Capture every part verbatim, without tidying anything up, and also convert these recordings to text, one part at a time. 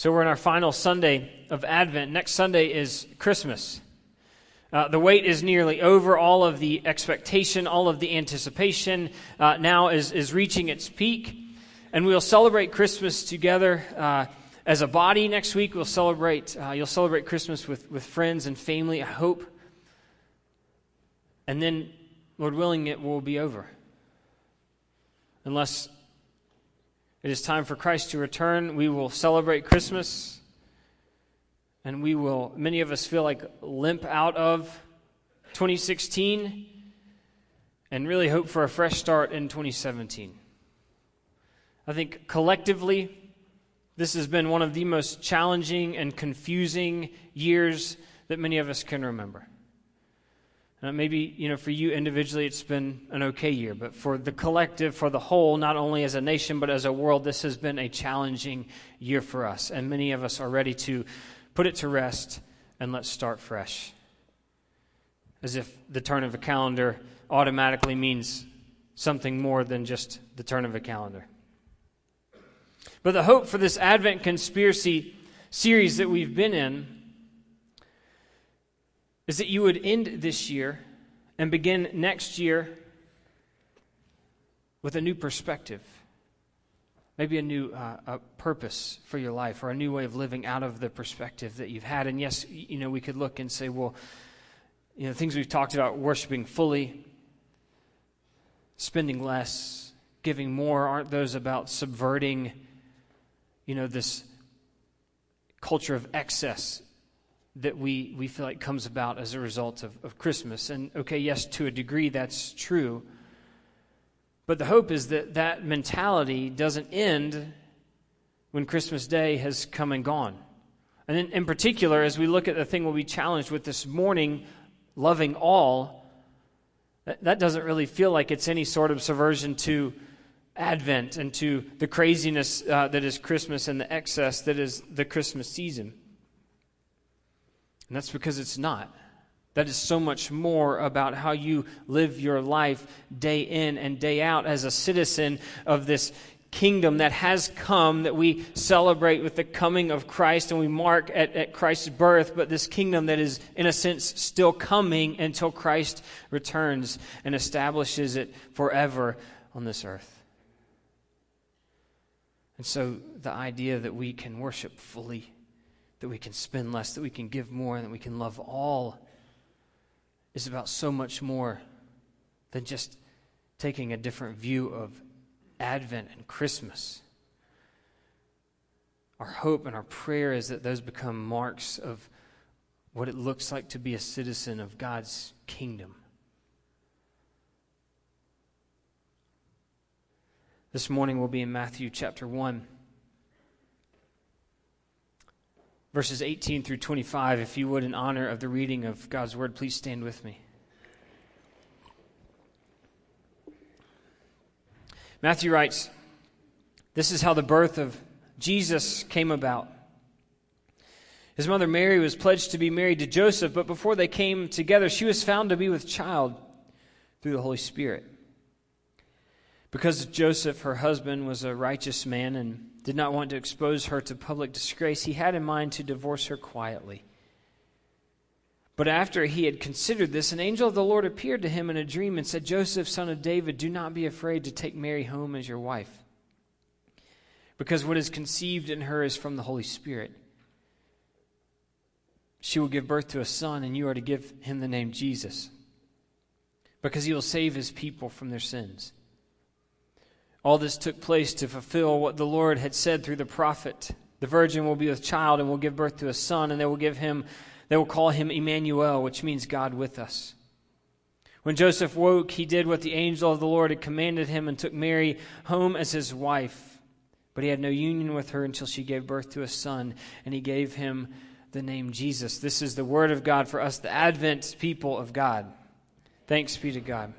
So we're in our final Sunday of Advent. Next Sunday is Christmas. Uh, the wait is nearly over. All of the expectation, all of the anticipation uh, now is, is reaching its peak. And we'll celebrate Christmas together uh, as a body next week. We'll celebrate, uh, you'll celebrate Christmas with, with friends and family, I hope. And then, Lord willing, it will be over. Unless it is time for Christ to return, we will celebrate Christmas. And we will, many of us feel like, limp out of twenty sixteen and really hope for a fresh start in twenty seventeen. I think collectively, this has been one of the most challenging and confusing years that many of us can remember. Uh, maybe, you know, for you individually, it's been an okay year, but for the collective, for the whole, not only as a nation, but as a world, this has been a challenging year for us. And many of us are ready to put it to rest and let's start fresh. As if the turn of a calendar automatically means something more than just the turn of a calendar. But the hope for this Advent Conspiracy series that we've been in is that you would end this year and begin next year with a new perspective. Maybe a new uh, a purpose for your life or a new way of living out of the perspective that you've had. And yes, you know, we could look and say, well, you know, things we've talked about, worshiping fully, spending less, giving more, aren't those about subverting, you know, this culture of excess that we, we feel like comes about as a result of, of Christmas? And okay, yes, to a degree that's true. But the hope is that that mentality doesn't end when Christmas Day has come and gone. And in, in particular, as we look at the thing we'll be challenged with this morning, loving all, that, that doesn't really feel like it's any sort of subversion to Advent and to the craziness uh, that is Christmas and the excess that is the Christmas season. And that's because it's not. That is so much more about how you live your life day in and day out as a citizen of this kingdom that has come, that we celebrate with the coming of Christ and we mark at, at Christ's birth, but this kingdom that is, in a sense, still coming until Christ returns and establishes it forever on this earth. And so the idea that we can worship fully, that we can spend less, that we can give more, and that we can love all is about so much more than just taking a different view of Advent and Christmas. Our hope and our prayer is that those become marks of what it looks like to be a citizen of God's kingdom. This morning we'll be in Matthew chapter one. Verses eighteen through twenty-five, if you would, in honor of the reading of God's word, please stand with me. Matthew writes, "This is how the birth of Jesus came about. His mother Mary was pledged to be married to Joseph, but before they came together, she was found to be with child through the Holy Spirit. Because Joseph, her husband, was a righteous man and did not want to expose her to public disgrace, he had in mind to divorce her quietly. But after he had considered this, an angel of the Lord appeared to him in a dream and said, 'Joseph, son of David, do not be afraid to take Mary home as your wife, because what is conceived in her is from the Holy Spirit. She will give birth to a son, and you are to give him the name Jesus, because he will save his people from their sins.' All this took place to fulfill what the Lord had said through the prophet. The virgin will be with child and will give birth to a son, and they will give him, they will call him Emmanuel, which means God with us. When Joseph woke, he did what the angel of the Lord had commanded him and took Mary home as his wife. But he had no union with her until she gave birth to a son, and he gave him the name Jesus." This is the word of God for us, the Advent people of God. Thanks be to God.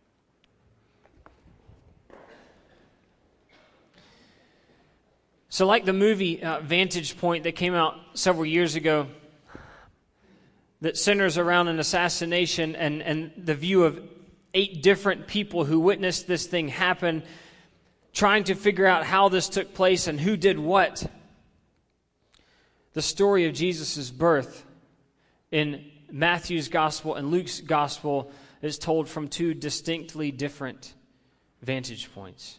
So like the movie uh, Vantage Point that came out several years ago that centers around an assassination and, and the view of eight different people who witnessed this thing happen, trying to figure out how this took place and who did what. the story of Jesus' birth in Matthew's gospel and Luke's gospel is told from two distinctly different vantage points.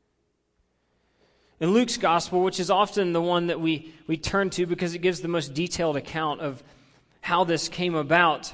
In Luke's gospel, which is often the one that we, we turn to because it gives the most detailed account of how this came about,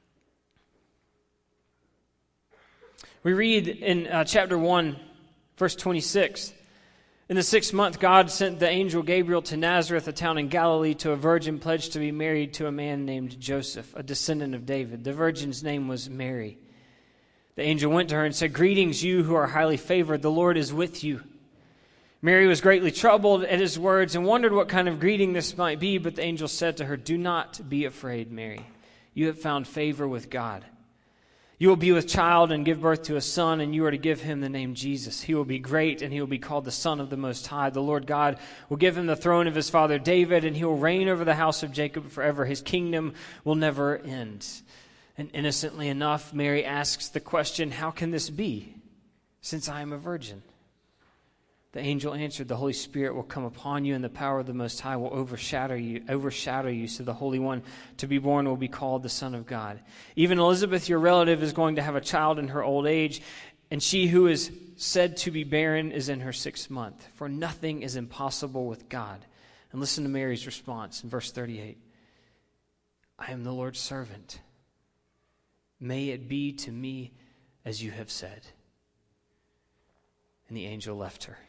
we read in uh, chapter one, verse twenty-six, "In the sixth month, God sent the angel Gabriel to Nazareth, a town in Galilee, to a virgin pledged to be married to a man named Joseph, a descendant of David. The virgin's name was Mary. The angel went to her and said, 'Greetings, you who are highly favored. The Lord is with you.' Mary was greatly troubled at his words and wondered what kind of greeting this might be, but the angel said to her, 'Do not be afraid, Mary. You have found favor with God. You will be with child and give birth to a son, and you are to give him the name Jesus. He will be great, and he will be called the Son of the Most High. The Lord God will give him the throne of his father David, and he will reign over the house of Jacob forever. His kingdom will never end.' And innocently enough, Mary asks the question, 'How can this be, since I am a virgin?' The angel answered, 'The Holy Spirit will come upon you, and the power of the Most High will overshadow you, overshadow you. So the Holy One to be born will be called the Son of God. Even Elizabeth, your relative, is going to have a child in her old age, and she who is said to be barren is in her sixth month. For nothing is impossible with God.' And listen to Mary's response in verse thirty-eight. 'I am the Lord's servant. May it be to me as you have said.' And the angel left her."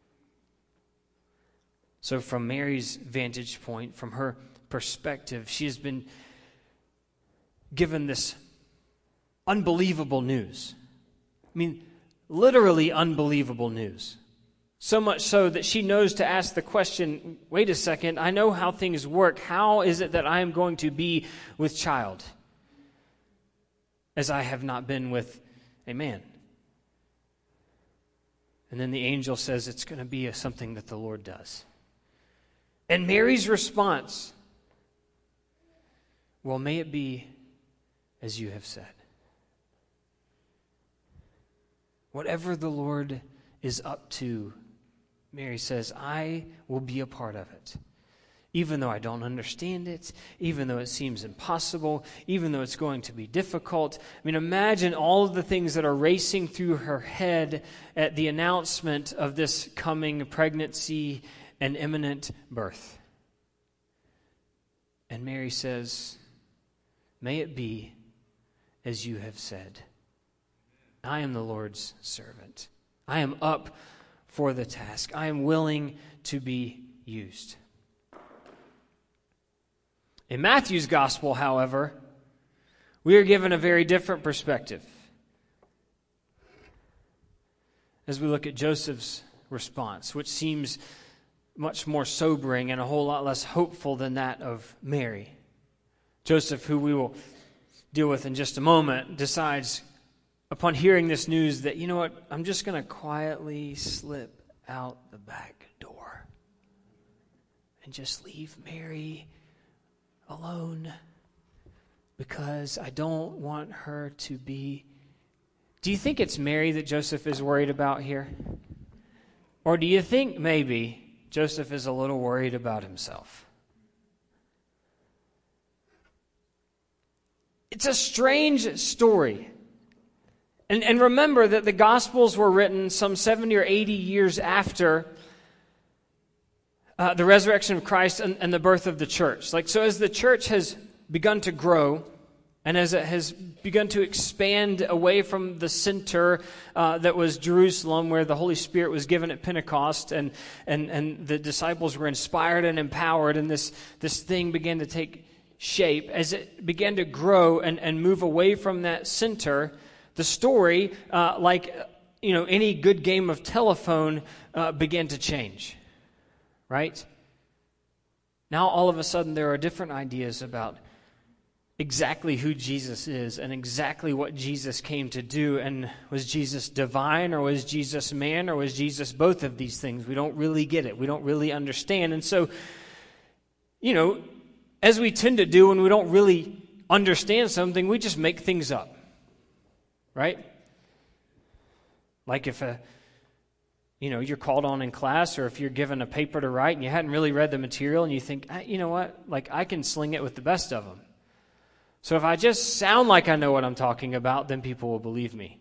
So from Mary's vantage point, from her perspective, she has been given this unbelievable news. I mean, literally unbelievable news. So much so that she knows to ask the question, wait a second, I know how things work. How is it that I am going to be with child, as I have not been with a man? And then the angel says it's going to be a, something that the Lord does. And Mary's response, well, may it be as you have said. Whatever the Lord is up to, Mary says, I will be a part of it. Even though I don't understand it, even though it seems impossible, even though it's going to be difficult. I mean, imagine all of the things that are racing through her head at the announcement of this coming pregnancy and imminent birth. And Mary says, may it be as you have said. I am the Lord's servant. I am up for the task. I am willing to be used. In Matthew's gospel, however, we are given a very different perspective as we look at Joseph's response, which seems much more sobering and a whole lot less hopeful than that of Mary. Joseph, who we will deal with in just a moment, decides upon hearing this news that, you know what, I'm just going to quietly slip out the back door and just leave Mary alone because I don't want her to be... Do you think it's Mary that Joseph is worried about here? Or do you think maybe Joseph is a little worried about himself? It's a strange story. And, and remember that the Gospels were written some seventy or eighty years after uh, the resurrection of Christ and, and the birth of the church. Like, so as the church has begun to grow, and as it has begun to expand away from the center uh, that was Jerusalem, where the Holy Spirit was given at Pentecost, and and and the disciples were inspired and empowered, and this this thing began to take shape. As it began to grow and, and move away from that center, the story, uh, like you know any good game of telephone, uh, began to change. Right? Now all of a sudden there are different ideas about exactly who Jesus is and exactly what Jesus came to do. And was Jesus divine, or was Jesus man, or was Jesus both of these things? We don't really get it. We don't really understand. And so, you know, as we tend to do when we don't really understand something, we just make things up. Right? Like if a you know, you're called on in class, or if you're given a paper to write and you hadn't really read the material and you think, you know what, like I can sling it with the best of them. So if I just sound like I know what I'm talking about, then people will believe me.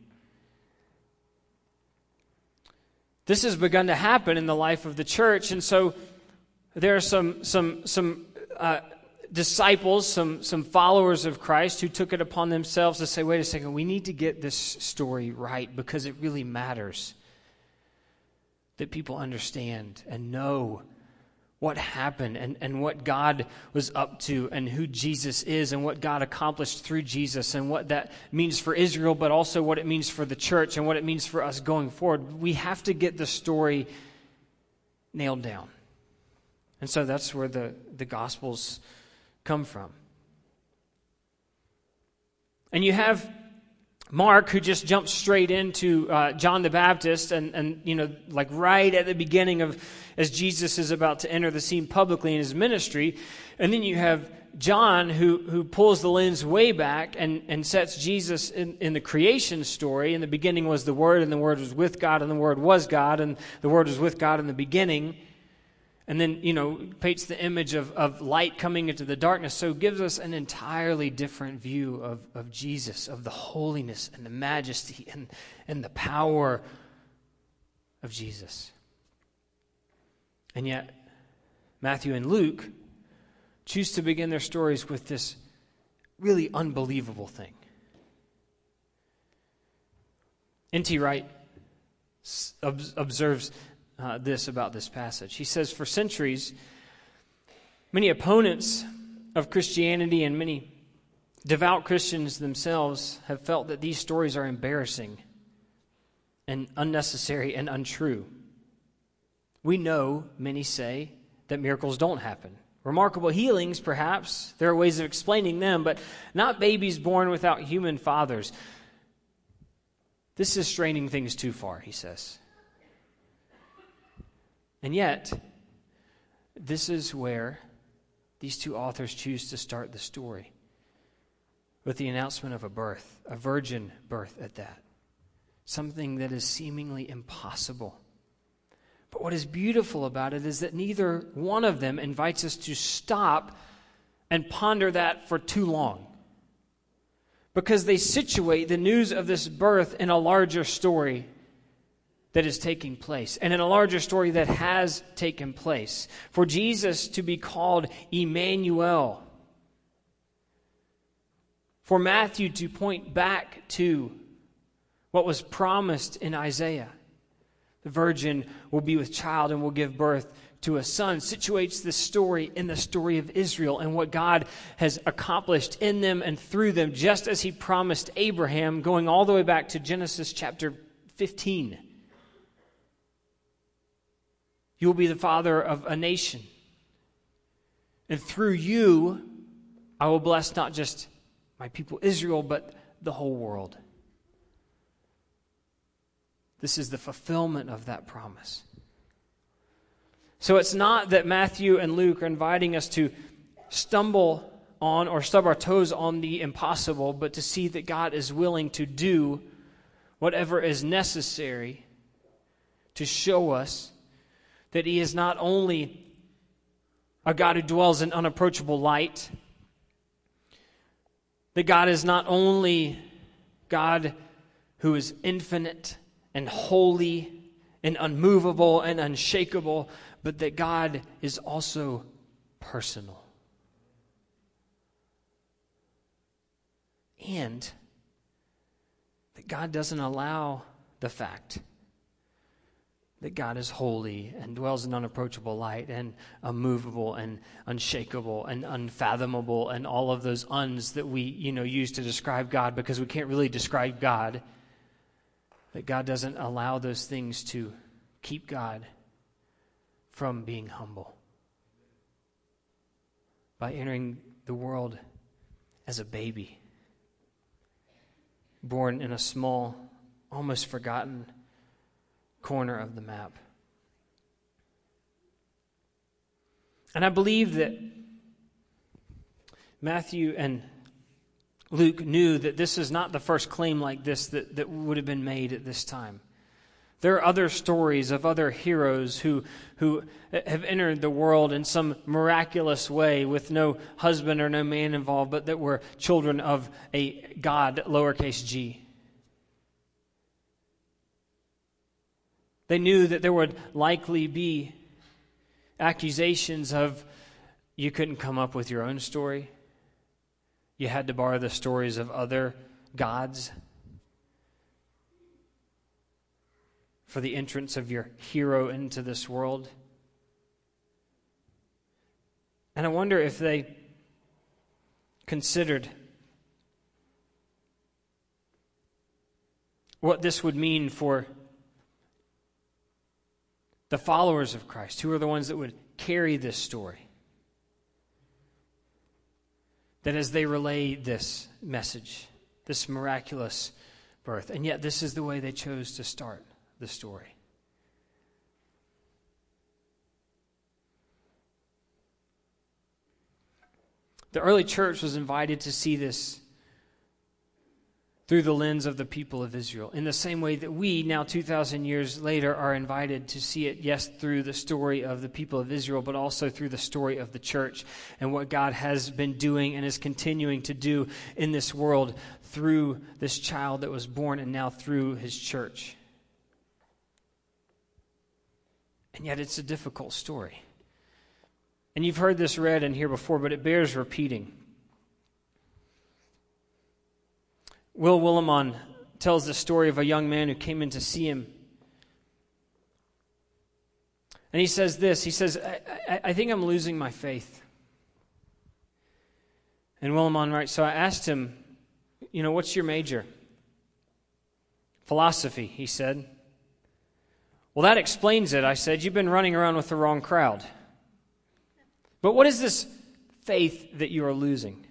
This has begun to happen in the life of the church, and so there are some some some uh, disciples, some some followers of Christ who took it upon themselves to say, wait a second, we need to get this story right because it really matters that people understand and know what happened and, and what God was up to and who Jesus is and what God accomplished through Jesus and what that means for Israel, but also what it means for the church and what it means for us going forward. We have to get the story nailed down. And so that's where the, the Gospels come from. And you have Mark, who just jumps straight into uh, John the Baptist, and, and, you know, like right at the beginning of, as Jesus is about to enter the scene publicly in his ministry. And then you have John, who, who pulls the lens way back and, and sets Jesus in, in the creation story. In the beginning was the Word, and the Word was with God, and the Word was God, and the Word was with God in the beginning. And then, you know, paints the image of, of light coming into the darkness. So it gives us an entirely different view of, of Jesus, of the holiness and the majesty and, and the power of Jesus. And yet, Matthew and Luke choose to begin their stories with this really unbelievable thing. N T Wright observes Uh, this about this passage. He says, for centuries, many opponents of Christianity and many devout Christians themselves have felt that these stories are embarrassing and unnecessary and untrue. We know, many say, that miracles don't happen. Remarkable healings, perhaps, there are ways of explaining them, but not babies born without human fathers. This is straining things too far, he says. And yet, this is where these two authors choose to start the story, with the announcement of a birth, a virgin birth at that, something that is seemingly impossible. But what is beautiful about it is that neither one of them invites us to stop and ponder that for too long, because they situate the news of this birth in a larger story that is taking place, and in a larger story that has taken place. For Jesus to be called Emmanuel, for Matthew to point back to what was promised in Isaiah, the virgin will be with child and will give birth to a son, situates this story in the story of Israel and what God has accomplished in them and through them, just as he promised Abraham, going all the way back to Genesis chapter fifteen. You will be the father of a nation. And through you, I will bless not just my people Israel, but the whole world. This is the fulfillment of that promise. So it's not that Matthew and Luke are inviting us to stumble on or stub our toes on the impossible, but to see that God is willing to do whatever is necessary to show us that he is not only a God who dwells in unapproachable light, that God is not only God who is infinite and holy and unmovable and unshakable, but that God is also personal. And that God doesn't allow the fact that God is holy and dwells in unapproachable light and immovable and unshakable and unfathomable and all of those uns that we, you know, use to describe God, because we can't really describe God. That God doesn't allow those things to keep God from being humble by entering the world as a baby, born in a small, almost forgotten corner of the map. And I believe that Matthew and Luke knew that this is not the first claim like this that, that would have been made at this time. There are other stories of other heroes who, who have entered the world in some miraculous way with no husband or no man involved, but that were children of a God, lowercase g. They knew that there would likely be accusations of, you couldn't come up with your own story. You had to borrow the stories of other gods for the entrance of your hero into this world. And I wonder if they considered what this would mean for the followers of Christ, who are the ones that would carry this story. That as they relay this message, this miraculous birth, and yet this is the way they chose to start the story. The early church was invited to see this through the lens of the people of Israel, in the same way that we, now two thousand years later, are invited to see it, yes, through the story of the people of Israel, but also through the story of the church and what God has been doing and is continuing to do in this world through this child that was born and now through his church. And yet it's a difficult story. And you've heard this read in here before, but it bears repeating. Will Willimon tells the story of a young man who came in to see him. And he says this, he says, I, I, I think I'm losing my faith. And Willimon writes, so I asked him, you know, what's your major? Philosophy, he said. Well, that explains it, I said. You've been running around with the wrong crowd. But what is this faith that you are losing?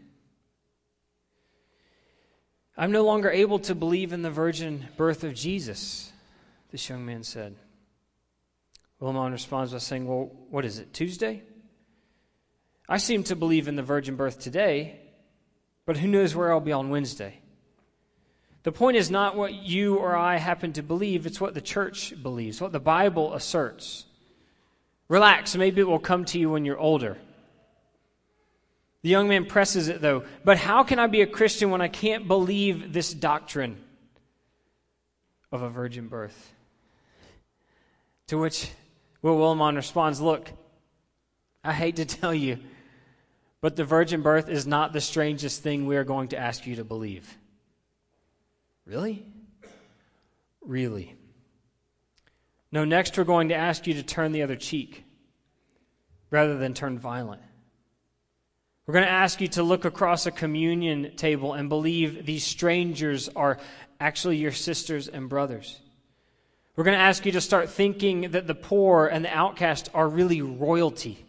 I'm no longer able to believe in the virgin birth of Jesus, this young man said. Willimon responds by saying, well, what is it, Tuesday? I seem to believe in the virgin birth today, but who knows where I'll be on Wednesday. The point is not what you or I happen to believe, it's what the church believes, what the Bible asserts. Relax, maybe it will come to you when you're older. The young man presses it, though. But how can I be a Christian when I can't believe this doctrine of a virgin birth? To which Will Willimon responds, look, I hate to tell you, but the virgin birth is not the strangest thing we are going to ask you to believe. Really? Really? No, next we're going to ask you to turn the other cheek rather than turn violent. We're going to ask you to look across a communion table and believe these strangers are actually your sisters and brothers. We're going to ask you to start thinking that the poor and the outcast are really royalty.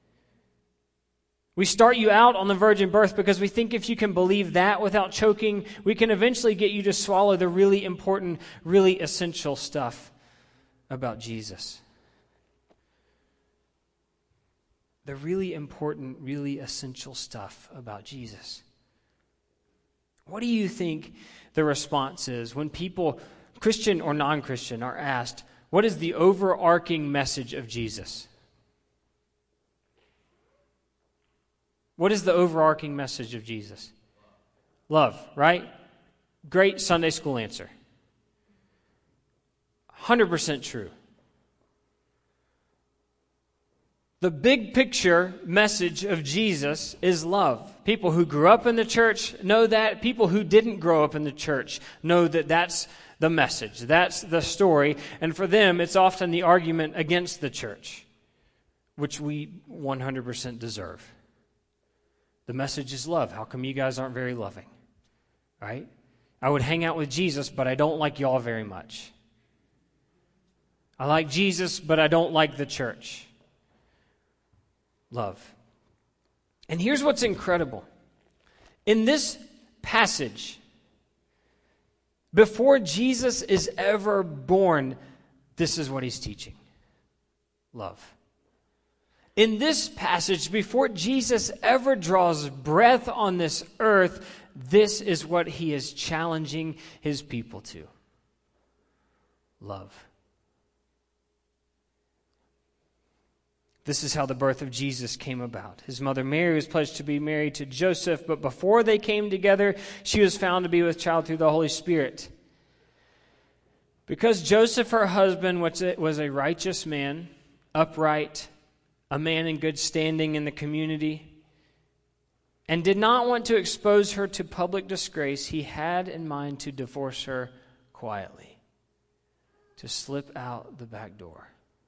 We start you out on the virgin birth because we think if you can believe that without choking, we can eventually get you to swallow the really important, really essential stuff about Jesus. The really important, really essential stuff about Jesus. What do you think the response is when people, Christian or non-Christian, are asked, what is the overarching message of Jesus? What is the overarching message of Jesus? Love, right? Great Sunday school answer. one hundred percent true. The big picture message of Jesus is love. People who grew up in the church know that. People who didn't grow up in the church know that that's the message. That's the story. And for them, it's often the argument against the church, which we one hundred percent deserve. The message is love. How come you guys aren't very loving? Right? I would hang out with Jesus, but I don't like y'all very much. I like Jesus, but I don't like the church. Love. And here's what's incredible. In this passage, before Jesus is ever born, this is what he's teaching. Love. In this passage, before Jesus ever draws breath on this earth, this is what he is challenging his people to. Love. This is how the birth of Jesus came about. His mother Mary was pledged to be married to Joseph, but before they came together, she was found to be with child through the Holy Spirit. Because Joseph, her husband, was a righteous man, upright, a man in good standing in the community, and did not want to expose her to public disgrace, he had in mind to divorce her quietly, to slip out the back door.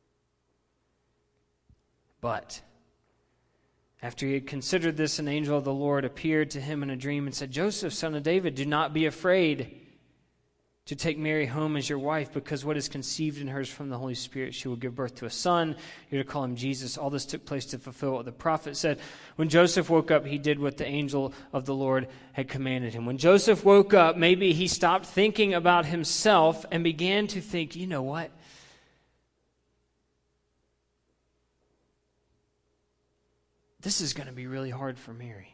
But after he had considered this, an angel of the Lord appeared to him in a dream and said, Joseph, son of David, do not be afraid to take Mary home as your wife, because what is conceived in her is from the Holy Spirit. She will give birth to a son. You're to call him Jesus. All this took place to fulfill what the prophet said. When Joseph woke up, he did what the angel of the Lord had commanded him. When Joseph woke up, maybe he stopped thinking about himself and began to think, you know what? This is going to be really hard for Mary.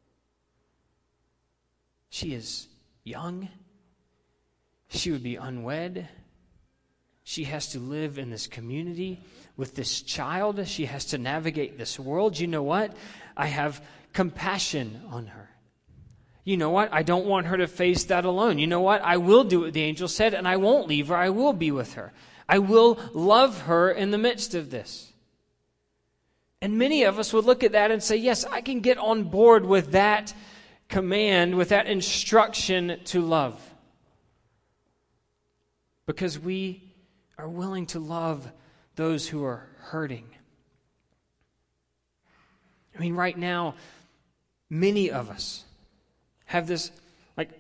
She is young. She would be unwed. She has to live in this community with this child. She has to navigate this world. You know what? I have compassion on her. You know what? I don't want her to face that alone. You know what? I will do what the angel said, and I won't leave her. I will be with her. I will love her in the midst of this. And many of us would look at that and say, yes, I can get on board with that command, with that instruction to love. Because we are willing to love those who are hurting. I mean, right now, many of us have this like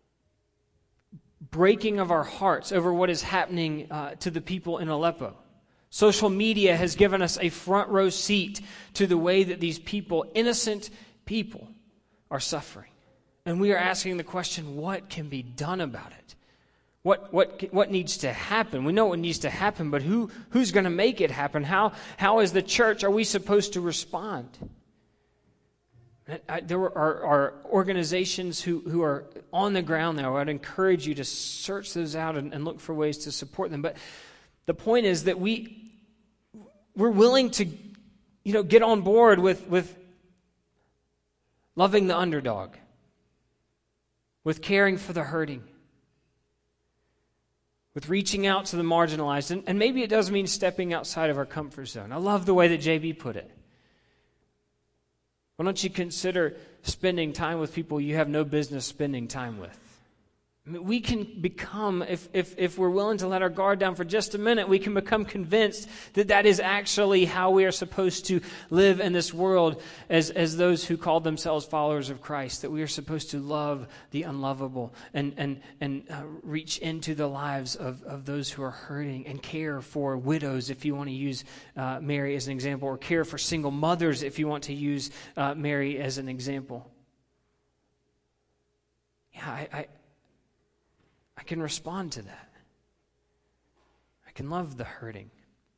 breaking of our hearts over what is happening uh, to the people in Aleppo. Social media has given us a front row seat to the way that these people, innocent people, are suffering. And we are asking the question, what can be done about it? What what what needs to happen? We know what needs to happen, but who who's going to make it happen? How how as the church are we supposed to respond? I, there are, are organizations who, who are on the ground now. I'd encourage you to search those out and, and look for ways to support them. But the point is that we we're willing to, you know, get on board with with loving the underdog, with caring for the hurting, with reaching out to the marginalized. And, and maybe it does mean stepping outside of our comfort zone. I love the way that J B put it. Why don't you consider spending time with people you have no business spending time with? I mean, we can become, if, if, if we're willing to let our guard down for just a minute, we can become convinced that that is actually how we are supposed to live in this world as, as those who call themselves followers of Christ, that we are supposed to love the unlovable and, and, and uh, reach into the lives of, of those who are hurting and care for widows, if you want to use uh, Mary as an example, or care for single mothers, if you want to use uh, Mary as an example. Yeah, I... I I can respond to that. I can love the hurting.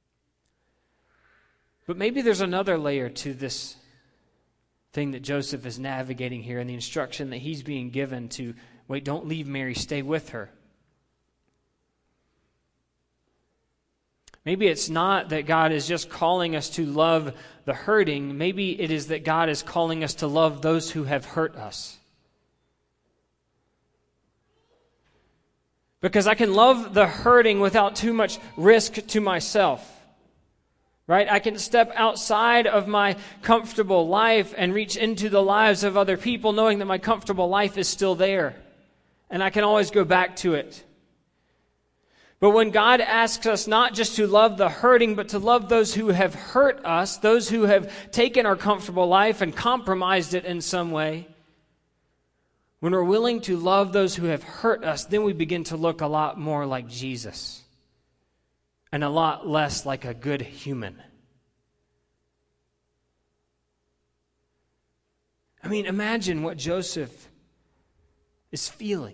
But maybe there's another layer to this thing that Joseph is navigating here, and the instruction that he's being given to, wait, don't leave Mary, stay with her. Maybe it's not that God is just calling us to love the hurting. Maybe it is that God is calling us to love those who have hurt us. Because I can love the hurting without too much risk to myself. Right? I can step outside of my comfortable life and reach into the lives of other people, knowing that my comfortable life is still there. And I can always go back to it. But when God asks us not just to love the hurting, but to love those who have hurt us, those who have taken our comfortable life and compromised it in some way, when we're willing to love those who have hurt us, then we begin to look a lot more like Jesus and a lot less like a good human. I mean, imagine what Joseph is feeling.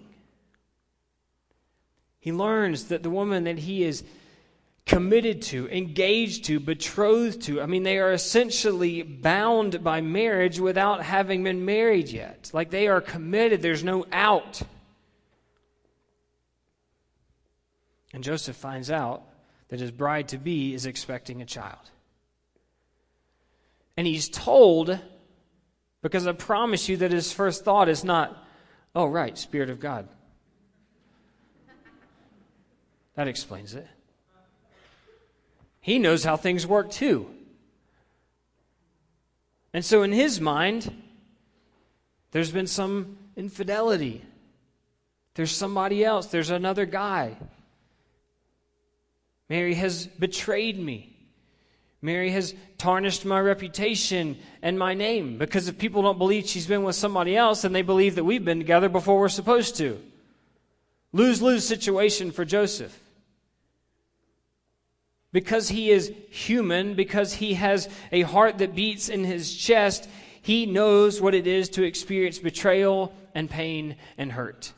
He learns that the woman that he is committed to, engaged to, betrothed to. I mean, they are essentially bound by marriage without having been married yet. Like, they are committed. There's no out. And Joseph finds out that his bride-to-be is expecting a child. And he's told, because I promise you that his first thought is not, oh, right, Spirit of God. That explains it. He knows how things work too. And so in his mind, there's been some infidelity. There's somebody else. There's another guy. Mary has betrayed me. Mary has tarnished my reputation and my name. Because if people don't believe she's been with somebody else, then they believe that we've been together before we're supposed to. Lose-lose situation for Joseph. Because he is human, because he has a heart that beats in his chest, he knows what it is to experience betrayal and pain and hurt.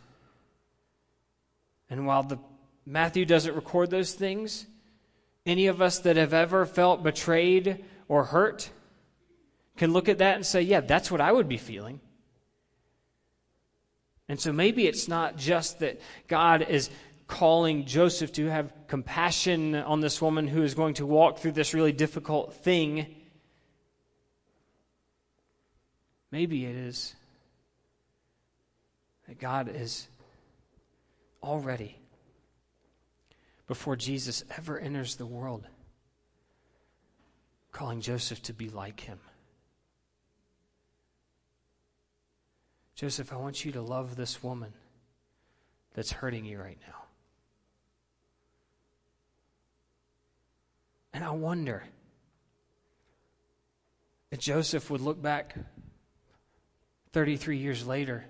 And while the Matthew doesn't record those things, any of us that have ever felt betrayed or hurt can look at that and say, yeah, that's what I would be feeling. And so maybe it's not just that God is calling Joseph to have compassion on this woman who is going to walk through this really difficult thing. Maybe it is that God is already, before Jesus ever enters the world, calling Joseph to be like him. Joseph, I want you to love this woman that's hurting you right now. And I wonder if Joseph would look back thirty-three years later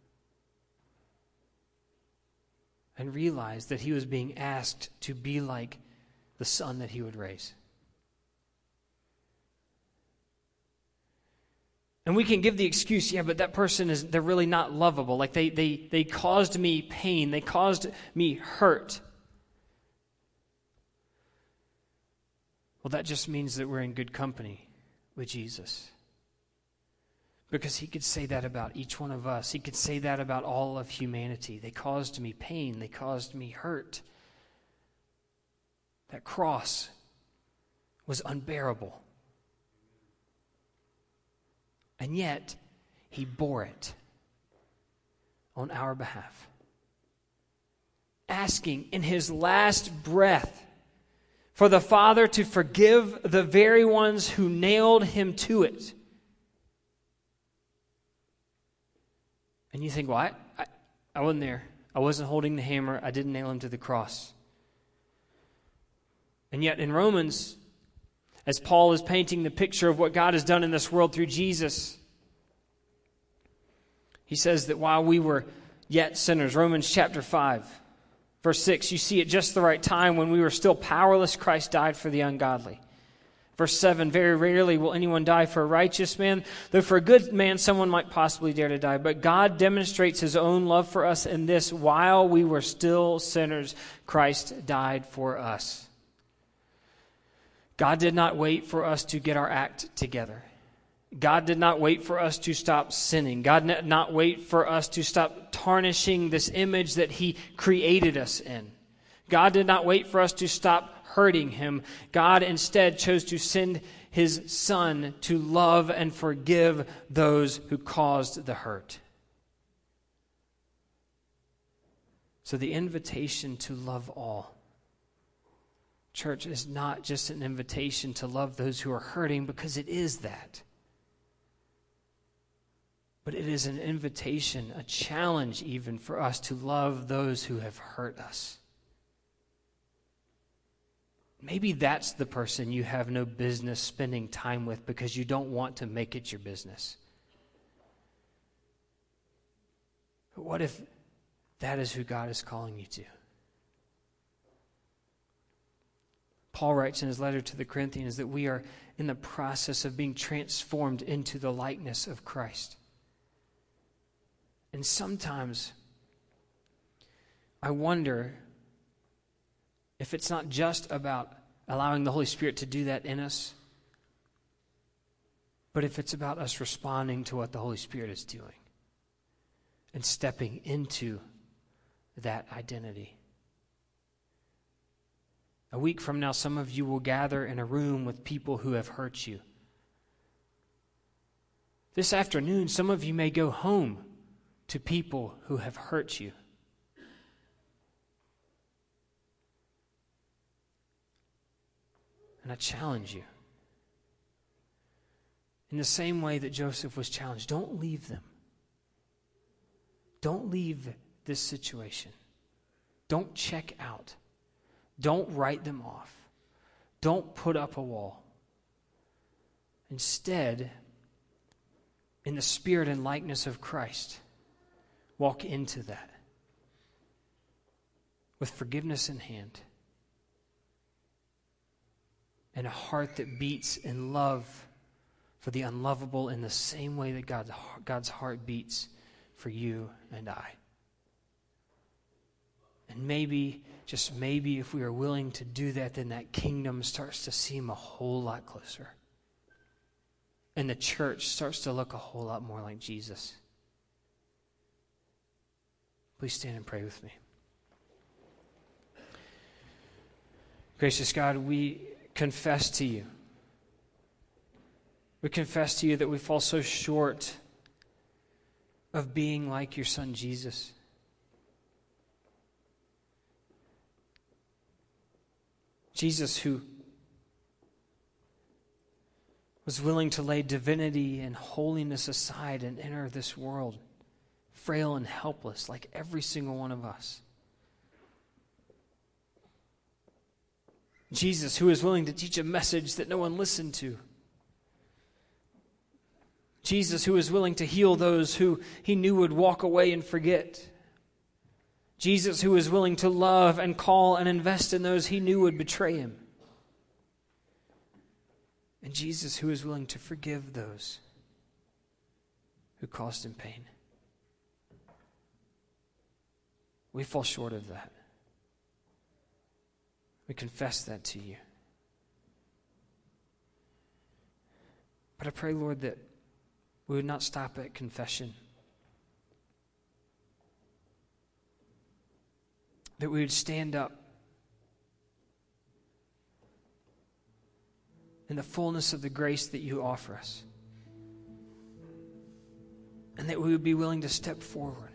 and realize that he was being asked to be like the son that he would raise. And we can give the excuse, yeah, but that person is, they're really not lovable. Like they they they caused me pain. They caused me hurt. Well, that just means that we're in good company with Jesus. Because he could say that about each one of us. He could say that about all of humanity. They caused me pain. They caused me hurt. That cross was unbearable. And yet, he bore it on our behalf. Asking in his last breath for the Father to forgive the very ones who nailed him to it. And you think, well, I, I, I wasn't there. I wasn't holding the hammer. I didn't nail him to the cross. And yet in Romans, as Paul is painting the picture of what God has done in this world through Jesus, he says that while we were yet sinners, Romans chapter five, verse six, you see at just the right time when we were still powerless, Christ died for the ungodly. Verse seven, very rarely will anyone die for a righteous man, though for a good man someone might possibly dare to die. But God demonstrates his own love for us in this: while we were still sinners, Christ died for us. God did not wait for us to get our act together. God did not wait for us to stop sinning. God did not wait for us to stop tarnishing this image that he created us in. God did not wait for us to stop hurting him. God instead chose to send his Son to love and forgive those who caused the hurt. So the invitation to love all, church, is not just an invitation to love those who are hurting, because it is that. But it is an invitation, a challenge even, for us to love those who have hurt us. Maybe that's the person you have no business spending time with because you don't want to make it your business. But what if that is who God is calling you to? Paul writes in his letter to the Corinthians that we are in the process of being transformed into the likeness of Christ. And sometimes I wonder if it's not just about allowing the Holy Spirit to do that in us, but if it's about us responding to what the Holy Spirit is doing and stepping into that identity. A week from now, some of you will gather in a room with people who have hurt you. This afternoon, some of you may go home to people who have hurt you. And I challenge you, in the same way that Joseph was challenged, don't leave them. Don't leave this situation. Don't check out. Don't write them off. Don't put up a wall. Instead, in the spirit and likeness of Christ, walk into that with forgiveness in hand and a heart that beats in love for the unlovable in the same way that God's, God's heart beats for you and I. And maybe, just maybe, if we are willing to do that, then that kingdom starts to seem a whole lot closer. And the church starts to look a whole lot more like Jesus. Please stand and pray with me. Gracious God, we confess to you. We confess to you that we fall so short of being like your Son Jesus. Jesus, who was willing to lay divinity and holiness aside and enter this world, frail and helpless like every single one of us. Jesus, who is willing to teach a message that no one listened to. Jesus, who is willing to heal those who he knew would walk away and forget. Jesus, who is willing to love and call and invest in those he knew would betray him. And Jesus, who is willing to forgive those who caused him pain. We fall short of that. We confess that to you. But I pray, Lord, that we would not stop at confession. That we would stand up in the fullness of the grace that you offer us. And that we would be willing to step forward.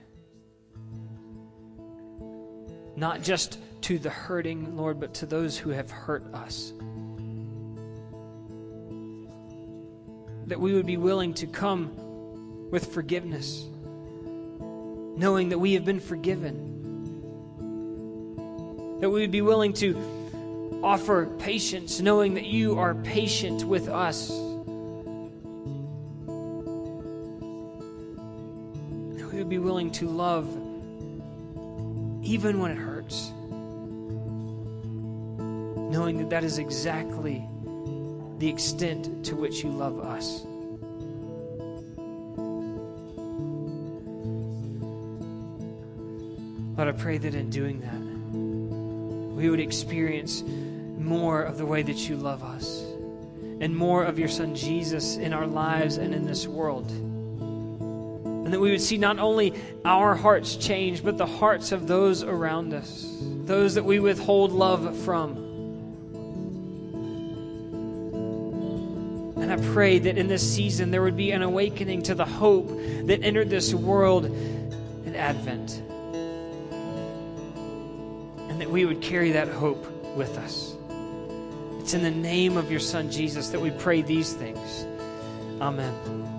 Not just to the hurting, Lord, but to those who have hurt us. That we would be willing to come with forgiveness, knowing that we have been forgiven. That we would be willing to offer patience, knowing that you are patient with us. That we would be willing to love even when it hurts, knowing that that is exactly the extent to which you love us. Lord, I pray that in doing that, we would experience more of the way that you love us and more of your Son Jesus in our lives and in this world. And that we would see not only our hearts change, but the hearts of those around us, those that we withhold love from. And I pray that in this season there would be an awakening to the hope that entered this world in Advent. And that we would carry that hope with us. It's in the name of your Son Jesus that we pray these things. Amen.